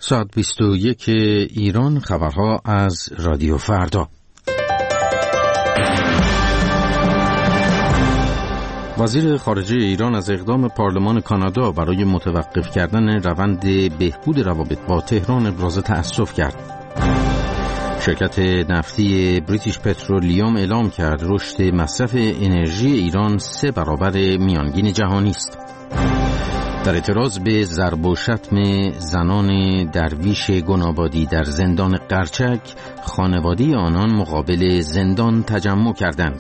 ساعت 21 ایران، خبرها از رادیو فردا. وزیر خارجه ایران از اقدام پارلمان کانادا برای متوقف کردن روند بهبود روابط با تهران ابراز تأسف کرد. شرکت نفتی بریتیش پترولیوم اعلام کرد رشد مصرف انرژی ایران 3 برابر میانگین جهانی است. در اعتراض به ضرب و شتم زنان درویش گنابادی در زندان قرچک، خانواده آنان مقابل زندان تجمع کردند.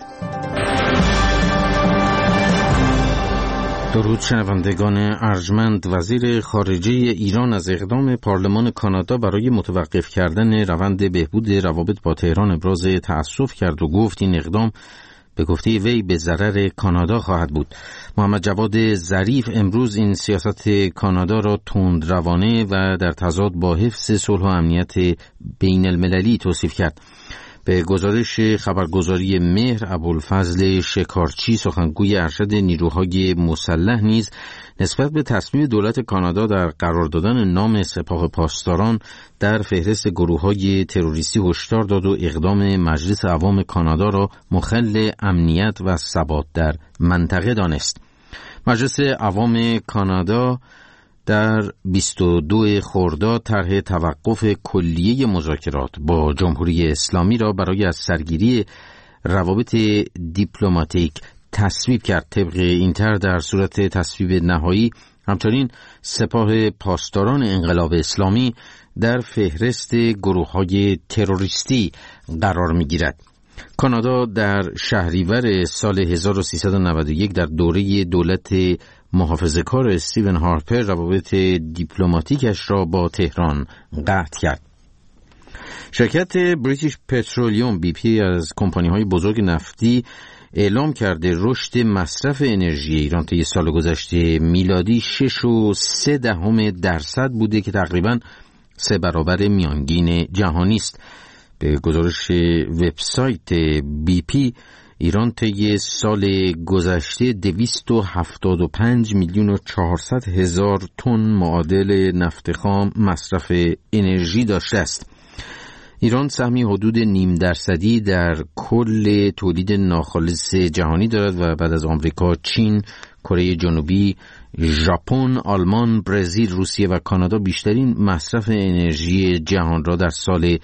درود شنوندگان ارجمند. وزیر خارجه ایران از اقدام پارلمان کانادا برای متوقف کردن روند بهبود روابط با تهران ابراز تأسف کرد و گفت این اقدام به گفته وی به ضرر کانادا خواهد بود. محمد جواد ظریف امروز این سیاست کانادا را تندروانه و در تضاد با حفظ صلح و امنیت بین المللی توصیف کرد. به گزارش خبرگزاری مهر، ابوالفضل شکارچی سخنگوی ارشد نیروهای مسلح نیز نسبت به تصمیم دولت کانادا در قرار دادن نام سپاه پاسداران در فهرست گروه‌های تروریستی هشدار داد و اقدام مجلس عوام کانادا را مخل امنیت و ثبات در منطقه دانست. مجلس عوام کانادا در 22 خرداد طرح توقف کلیه مذاکرات با جمهوری اسلامی را برای از سرگیری روابط دیپلماتیک تصویب کرد. طبق این طرح در صورت تصویب نهایی همچنین سپاه پاسداران انقلاب اسلامی در فهرست گروه‌های تروریستی قرار می‌گیرد. کانادا در شهریور سال 1391 در دوره دولت محافظه‌کار استیون هارپر روابط دیپلماتیکش را با تهران قطع کرد. شرکت بریتیش پترولیوم BP از کمپانی‌های بزرگ نفتی اعلام کرده رشد مصرف انرژی ایران طی سال گذشته میلادی 6.3% بوده که تقریباً 3 برابر میانگین جهانی است. به گزارش وبسایت BP، ایران طی سال گذشته 275,400,000 تن معادل نفت خام مصرف انرژی داشته است. ایران سهمی حدود 0.5% در کل تولید ناخالص جهانی دارد و بعد از آمریکا، چین، کره جنوبی، ژاپن، آلمان، برزیل، روسیه و کانادا بیشترین مصرف انرژی جهان را در سال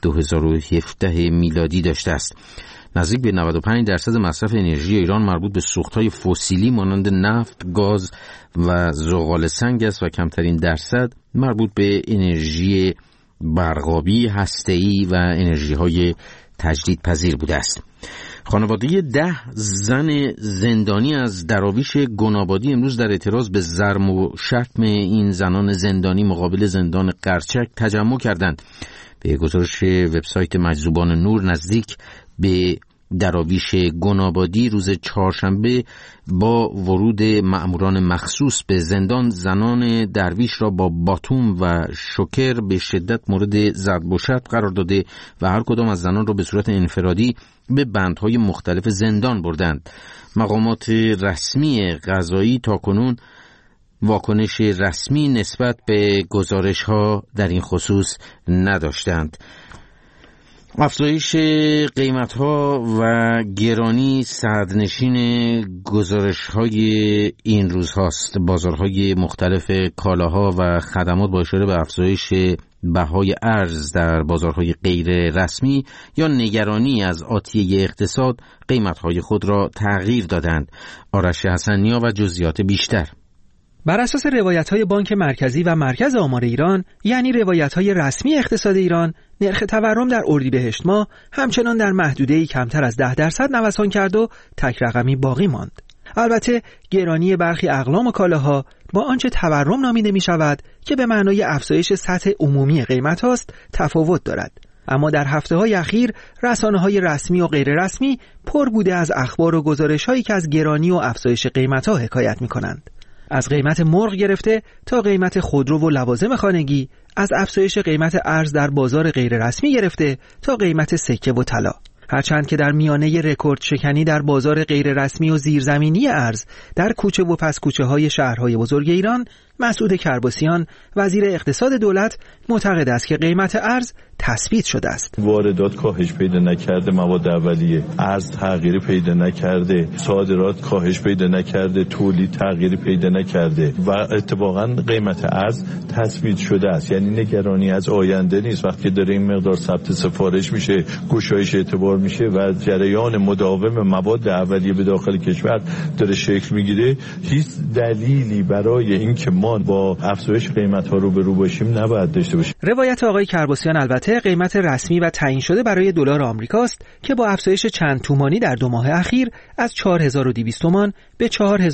2017 میلادی داشته است. نزدیک به 95% مصرف انرژی ایران مربوط به سوخت‌های فسیلی مانند نفت، گاز و زغال سنگ است و کمترین درصد مربوط به انرژی برقابی، هسته‌ای و انرژی‌های تجدیدپذیر بوده است. خانواده 10 زن زندانی از دراویش گنابادی امروز در اعتراض به ضرب و شتم این زنان زندانی مقابل زندان قرچک تجمع کردند. به گزارش وبسایت مجذوبان نور، نزدیک به دراویش گنابادی روز چهارشنبه با ورود مأموران مخصوص به زندان، زنان درویش را با باتوم و شوکر به شدت مورد ضرب و شتم قرار داده و هر کدام از زنان را به صورت انفرادی به بندهای مختلف زندان بردند. مقامات رسمی قضایی تاکنون واکنش رسمی نسبت به گزارش‌ها در این خصوص نداشتند. افزایش قیمت‌ها و گرانی صدرنشین گزارش‌های این روزهاست. بازارهای مختلف کالاها و خدمات با اشاره به افزایش بهای ارز در بازارهای غیر رسمی یا نگرانی از آتیه اقتصاد قیمت‌های خود را تغییر دادند. آرش حسنیا و جزئیات بیشتر. بر اساس روایت‌های بانک مرکزی و مرکز آمار ایران، یعنی روایت‌های رسمی اقتصاد ایران، نرخ تورم در اردیبهشت ماه همچنان در محدوده‌ای کمتر از 10% نوسان کرد و تک رقمی باقی ماند. البته گرانی برخی اقلام و کالاها با آنچه تورم نامیده می‌شود که به معنای افزایش سطح عمومی قیمت است تفاوت دارد. اما در هفته‌های اخیر رسانه‌های رسمی و غیر رسمی پر بوده از اخبار و گزارش‌هایی که از گرانی و افزایش قیمت‌ها حکایت می‌کنند. از قیمت مرغ گرفته تا قیمت خودرو و لوازم خانگی، از افزایش قیمت ارز در بازار غیر رسمی گرفته تا قیمت سکه و طلا. هرچند که در میانه رکورد شکنی در بازار غیر رسمی و زیرزمینی ارز در کوچه و پس کوچه های شهرهای بزرگ ایران، مسعود کرباسیان وزیر اقتصاد دولت معتقد است که قیمت ارز تثبیت شده است. واردات کاهش پیدا نکرده، مواد اولیه، ارز تغییری پیدا نکرده، صادرات کاهش پیدا نکرده، تولید تغییری پیدا نکرده و اتفاقا قیمت ارز تثبیت شده است. یعنی نگرانی از آینده نیست. وقتی داره این مقدار ثبت سفارش میشه، گشایش اعتبار میشه و جریان مداوم مواد اولیه به داخل کشور داره شکل میگیره، هیچ دلیلی برای اینکه ما با افزایش قیمت‌ها روبرو باشیم نباید داشته باشیم. روایت آقای کرباسیان البته قیمت رسمی و تعیین شده برای دلار آمریکاست که با افزایش چند تومانی در 2 ماه اخیر از 4200 تومان به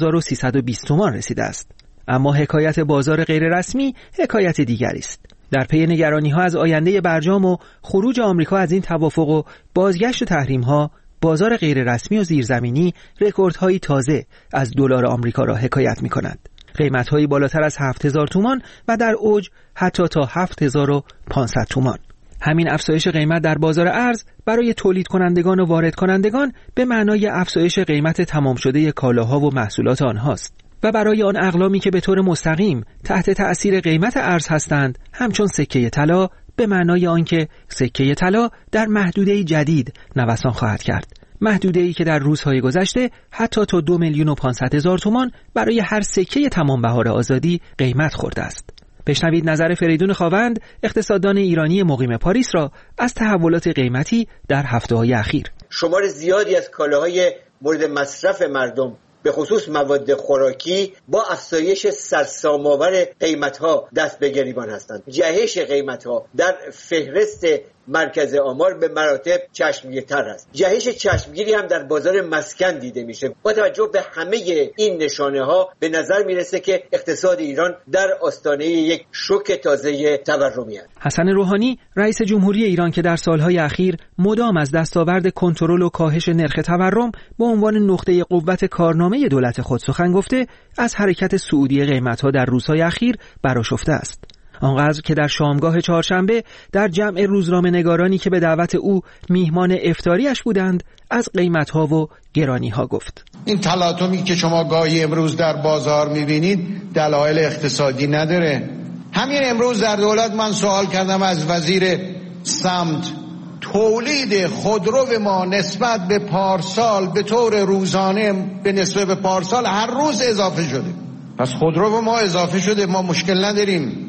4320 تومان رسیده است. اما حکایت بازار غیر رسمی حکایت دیگری است. در پی نگرانی‌ها از آینده برجام و خروج آمریکا از این توافق و بازگشت تحریم‌ها، بازار غیر رسمی و زیرزمینی رکوردهایی تازه از دلار آمریکا را حکایت می‌کند. قیمت‌هایی بالاتر از 7000 تومان و در اوج حتی تا 7500 تومان. همین افزایش قیمت در بازار ارز برای تولید کنندگان و وارد کنندگان به معنای افزایش قیمت تمام شده کالاها و محصولات آنهاست و برای آن اقلامی که به طور مستقیم تحت تأثیر قیمت ارز هستند، همچون سکه طلا، به معنای آنکه سکه طلا در محدوده جدید نوسان خواهد کرد. محدوده‌ای که در روزهای گذشته حتی تا 2,500,000 تومان برای هر سکه تمام بهار آزادی قیمت خورده است. بشنوید نظر فریدون خاوند، اقتصاددان ایرانی مقیم پاریس را از تحولات قیمتی در هفته‌های اخیر. شمار زیادی از کالاهای مورد مصرف مردم به خصوص مواد خوراکی با افزایش سرسام‌آور قیمت‌ها دست به گریبان هستند. جهش قیمت‌ها در فهرست مرکز آمار به مراتب چشمگیرتر است. جهش چشمگیری هم در بازار مسکن دیده میشه. با توجه به همه این نشانه ها به نظر میرسه که اقتصاد ایران در آستانه یک شوک تازه تورمی است. حسن روحانی رئیس جمهوری ایران که در سالهای اخیر مدام از دستاورد کنترل و کاهش نرخ تورم به عنوان نقطه قوت کارنامه دولت خود سخن گفته، از حرکت صعودی قیمت‌ها در روزهای اخیر برآشفته است. آنقدر که در شامگاه چهارشنبه در جمع روزنامه‌نگارانی که به دعوت او میهمان افطاریش بودند از قیمت‌ها و گرانی‌ها گفت. این تلاطمی که شما گاهی امروز در بازار می‌بینید دلایل اقتصادی نداره. همین امروز در دولت من سوال کردم از وزیر سمت، تولید خودرو ما نسبت به پارسال به طور روزانه به نسبت به پارسال هر روز اضافه شده. پس خودرو ما اضافه شده، ما مشکل نداریم.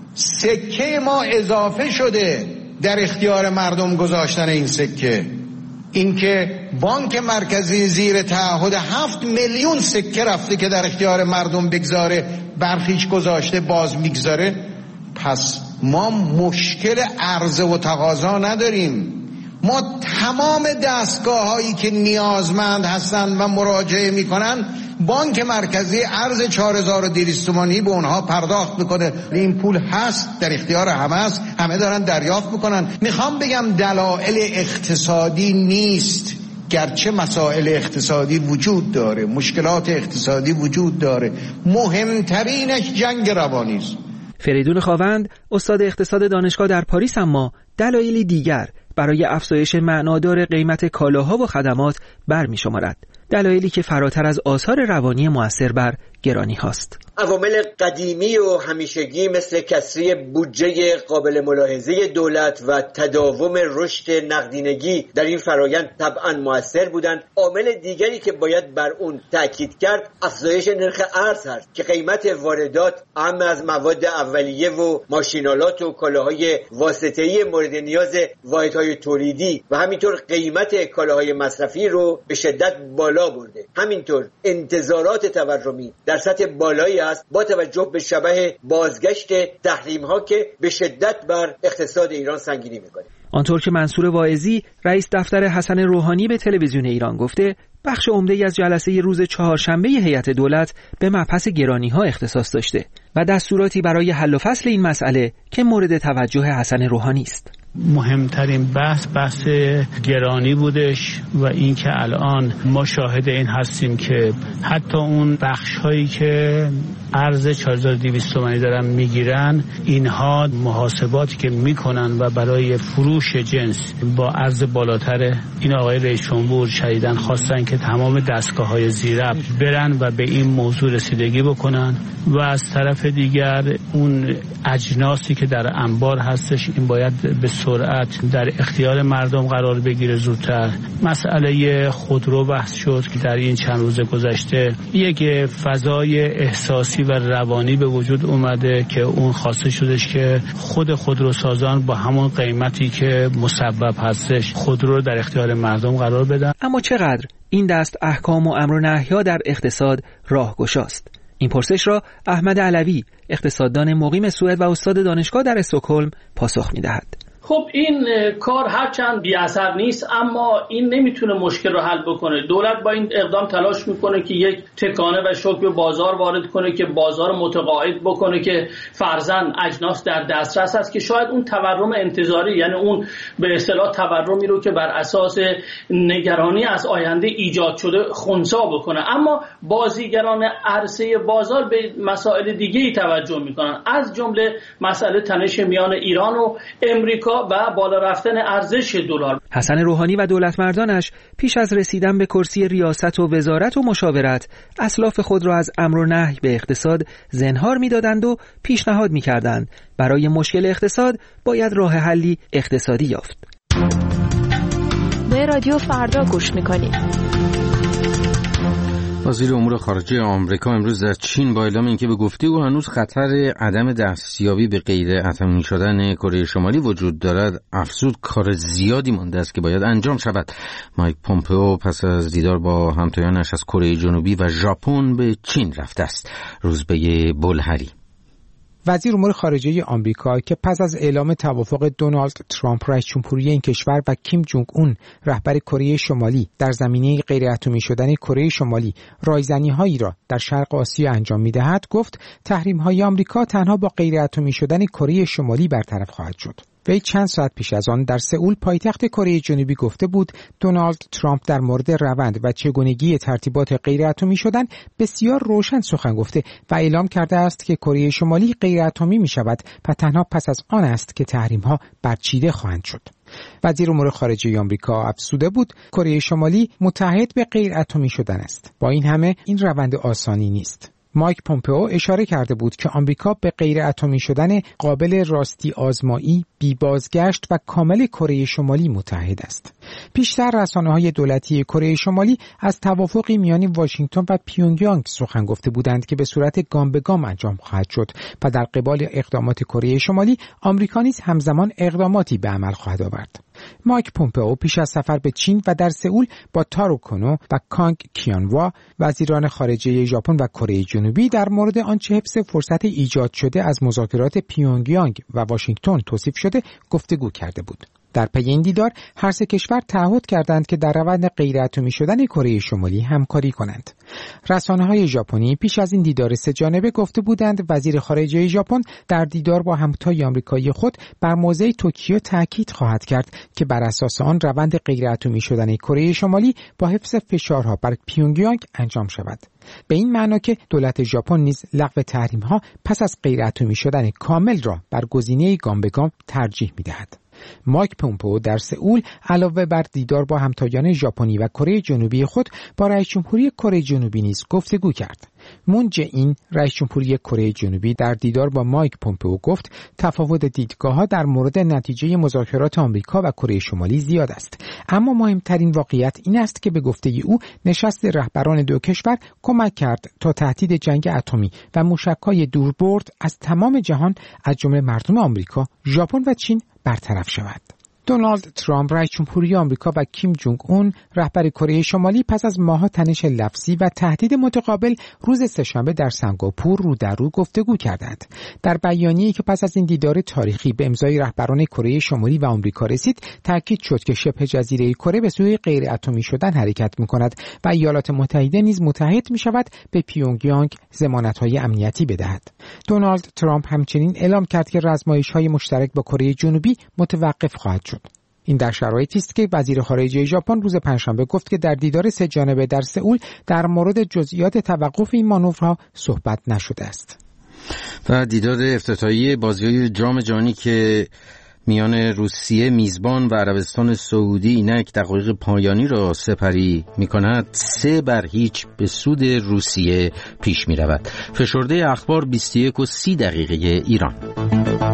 سکه ما اضافه شده، در اختیار مردم گذاشتن این سکه. اینکه بانک مرکزی زیر تعهد 7 میلیون سکه رفته که در اختیار مردم بگذاره، برخیش گذاشته باز میگذاره. پس ما مشکل عرضه و تقاضا نداریم. ما تمام دستگاه هایی که نیازمند هستند و مراجعه میکنن، بانک مرکزی ارز 4200 تومانی به اونها پرداخت میکنه. این پول هست، در اختیار همه است، همه دارن دریافت میکنن. میخوام بگم دلایل اقتصادی نیست، گرچه مسائل اقتصادی وجود داره، مشکلات اقتصادی وجود داره، مهمترینش جنگ روانی است. فریدون خاوند استاد اقتصاد دانشگاه در پاریس اما دلایلی دیگر برای افزایش معنادار قیمت کالاها و خدمات برمی شمارد، دلایلی که فراتر از آثار روانی مؤثر بر گرانی هاست. عوامل قدیمی و همیشگی مثل کسری بودجه قابل ملاحظه دولت و تداوم رشد نقدینگی در این فرایند طبعاً مؤثر بودند. عامل دیگری که باید بر اون تاکید کرد افزایش نرخ ارز هست که قیمت واردات اهم از مواد اولیه و ماشینالات و کالاهای واسطه‌ای مورد نیاز واحدهای تولیدی و همینطور قیمت کالاهای مصرفی رو به شدت بالا برده. همینطور انتظارات تورمی در سطح بالایی است با توجه به شبح بازگشت تحریم‌ها که به شدت بر اقتصاد ایران سنگینی می‌کنه. آنطور که منصور واعظی رئیس دفتر حسن روحانی به تلویزیون ایران گفته، بخش عمده‌ای از جلسه روز چهارشنبه هیئت دولت به مبحث گرانی‌ها اختصاص داشته و دستوراتی برای حل و فصل این مسئله که مورد توجه حسن روحانی است. مهمترین بحث گرانی بودش و این که الان ما شاهد این هستیم که حتی اون بخش هایی که ارز 4200 تومانی دارن میگیرن، اینها محاسباتی که میکنن و برای فروش جنس با ارز بالاتر، این آقای رئیس جمهور شدیداً خواستن که تمام دستگاه‌های زیرب برن و به این موضوع رسیدگی بکنن و از طرف دیگر اون اجناسی که در انبار هستش این باید به سرعت در اختیار مردم قرار بگیره زودتر. مسئله خودرو بحث شد که در این چند روز گذشته یک فضای احساسی و روانی به وجود اومده که اون خواسته شدش که خودروسازان با همون قیمتی که مسبب هستش خودرو در اختیار مردم قرار بدن. اما چقدر این دست احکام و امر و نهی‌ها در اقتصاد راهگشاست؟ این پرسش را احمد علوی، اقتصاددان مقیم سوئد و استاد دانشگاه در استکهلم پاسخ می‌دهد. خب این کار هرچند بی اثر نیست، اما این نمیتونه مشکل رو حل بکنه. دولت با این اقدام تلاش میکنه که یک تکانه و شوک به بازار وارد کنه که بازار متقاعد بکنه که فرضاً اجناس در دسترس هست که شاید اون تورم انتظاری، یعنی اون به اصطلاح تورمی رو که بر اساس نگرانی از آینده ایجاد شده خنثی بکنه. اما بازیگران عرصه بازار به مسائل دیگه‌ای توجه میکنن، از جمله مسئله تنش میان ایران و امریکا و بالا رفتن ارزش دلار. حسن روحانی و دولتمردانش پیش از رسیدن به کرسی ریاست و وزارت و مشاورت اسلاف خود را از امر و نهی به اقتصاد زنهار می‌دادند و پیشنهاد می‌کردند برای مشکل اقتصاد باید راه حلی اقتصادی یافت. به رادیو فردا گوش می‌کنید. وزیر امور خارجه آمریکا امروز در چین با اعلام اینکه به گفته او هنوز خطر عدم دستیابی به غیر اتمی شدن کره شمالی وجود دارد، افزود کار زیادی مانده است که باید انجام شود. مایک پومپئو پس از دیدار با همتایانش از کره جنوبی و ژاپن به چین رفته است. روزبه بلهری، وزیر امور خارجه آمریکا که پس از اعلام توافق دونالد ترامپ رئیس جمهوری این کشور و کیم جونگ اون رهبر کره شمالی در زمینه غیر اتمی شدن کره شمالی رایزنی‌هایی را در شرق آسیا انجام می‌دهد، گفت تحریم‌های آمریکا تنها با غیر اتمی شدن کره شمالی برطرف خواهد شد. وی چند ساعت پیش از آن در سئول پایتخت کره جنوبی گفته بود دونالد ترامپ در مورد روند و چگونگی ترتیبات غیر اتمی شدن بسیار روشن سخن گفته و اعلام کرده است که کره شمالی غیر اتمی می شود و تنها پس از آن است که تحریم‌ها برچیده خواهند شد. وزیر امور خارجه آمریکا افزوده بود کره شمالی متحد به غیر اتمی شدن است. با این همه این روند آسانی نیست. مایک پومپئو اشاره کرده بود که آمریکا به غیر اتمی شدن قابل راستی آزمایی، بی بازگشت و کامل کره شمالی متحد است. پیشتر رسانه‌های دولتی کره شمالی از توافقی میان واشنگتن و پیونگیانگ سخن گفته بودند که به صورت گام به گام انجام خواهد شد و در قبال اقدامات کره شمالی آمریکا نیز همزمان اقداماتی به عمل خواهد آورد. مایک پومپئو پیش از سفر به چین و در سئول با تارو کنو و کانگ کیانوا وزیران خارجه ژاپن و کره جنوبی در مورد آنچه حفظ فرصت ایجاد شده از مذاکرات پیونگیانگ و واشنگتن توصیف شده گفتگو کرده بود. در پی این دیدار هر سه کشور تعهد کردند که در روند غیر اتمی شدن کره شمالی همکاری کنند. رسانه‌های ژاپنی پیش از این دیدار سه جانبه گفته بودند وزیر خارجه ژاپن در دیدار با همتای آمریکایی خود بر موضع توکیو تاکید خواهد کرد که بر اساس آن روند غیر اتمی شدن کره شمالی با حفظ فشارها بر پیونگیانگ انجام شود. به این معنا که دولت ژاپن نیز لغو تحریم‌ها پس از غیر اتمی شدن کامل را بر گزینه گام به گام ترجیح می‌دهد. مایک پومپئو در سئول علاوه بر دیدار با همتایان ژاپنی و کره جنوبی خود با رئیس جمهوری کره جنوبی نیز گفتگو کرد. مون جه این رئیس جمهوری کره جنوبی در دیدار با مایک پومپئو گفت تفاوت دیدگاه‌ها در مورد نتیجه مذاکرات آمریکا و کره شمالی زیاد است، اما مهمترین واقعیت این است که به گفته او نشست رهبران دو کشور کمک کرد تا تهدید جنگ اتمی و موشک‌های دوربرد از تمام جهان از جمله مردم آمریکا، ژاپن و چین برطرف شود. دونالد ترامپ رئیس جمهوری آمریکا و کیم جونگ اون رهبر کره شمالی پس از ماه‌ها تنش لفظی و تهدید متقابل روز سه‌شنبه در سنگاپور رو در رو گفتگو کردند. در بیانیه‌ای که پس از این دیدار تاریخی به امضای رهبران کره شمالی و آمریکا رسید، تاکید شد که شبه جزیره کره به سوی غیر اتمی شدن حرکت می‌کند و ایالات متحده نیز متحد می‌شود به پیونگیانگ ضمانت‌های امنیتی بدهد. دونالد ترامپ همچنین اعلام کرد که آزمایش‌های مشترک با کره جنوبی متوقف خواهد شد. این در شرایطی است که وزیر خارجه ژاپن روز پنجشنبه گفت که در دیدار سه جانبه در سئول در مورد جزئیات توقف این مانورها صحبت نشده است. و دیدار افتتاحیه بازی‌های جام جهانی که میان روسیه میزبان و عربستان سعودی اینک دقایق پایانی را سپری می‌کند 3-0 به سود روسیه پیش می‌رود. فشرده اخبار 21:30 ایران.